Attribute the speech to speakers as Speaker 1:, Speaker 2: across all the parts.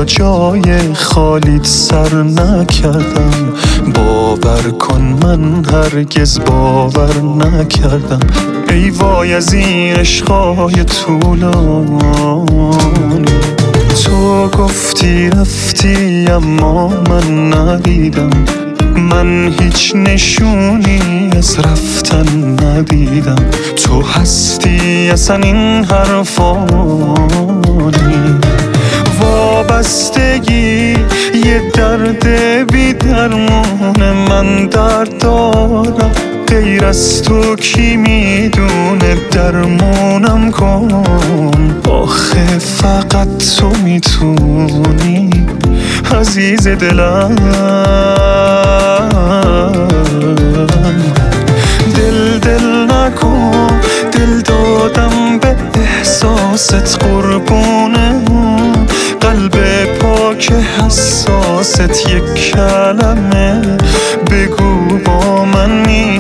Speaker 1: جای خالیت سر نکردم. باور کن من هرگز باور نکردم. ای وای از این عشقای طولانی. تو گفتی رفتی اما من ندیدم. من هیچ نشونی از رفتن ندیدم. تو هستی اصلا این حرفانی. وابستگی یه درد بی درمونه. من درد دارم غیر از تو کی میدونه. درمونم کن آخه فقط تو میتونی عزیز دلم. دل نکن، دل دادم به احساست قربونه. قلب پاک حساست یک کلمه بگو با من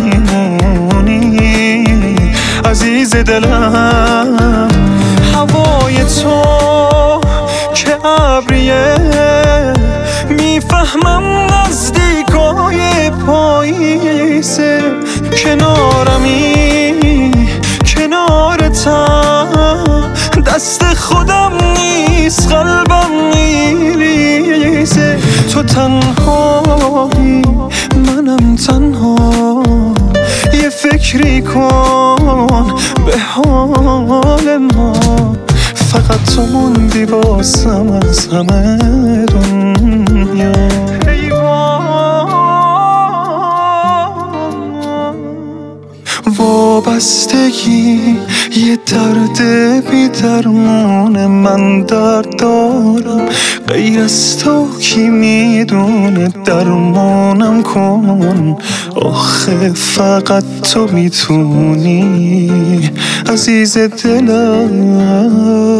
Speaker 1: میمونی عزیز دلم. هوای تو که ابریه میفهمم نزدیکای پاییزه. کنارمی کنارتم دست خودم نیست قلبم میریزه. تو تنهایی منم تنها. یه فکری کن به حال ما. فقط تو موندی واسم از همه دنیا. وابستگی یه درد بی درمونه. من درد دارم غیر از تو کی میدونه. درمانم کن آخه فقط تو میتونی عزیز دلم.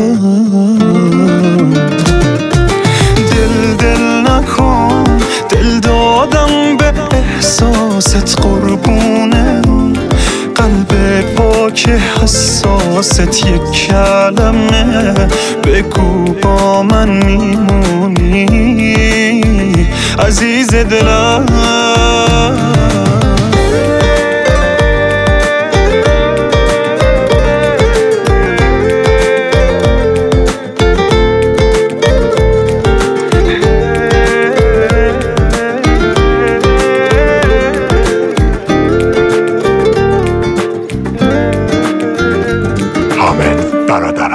Speaker 1: دل نکن، دل دادم به احساست قربونه. قلب پاک حساست یک کلمه بگو با من میمونی عزیز دلم.
Speaker 2: حامد برادر.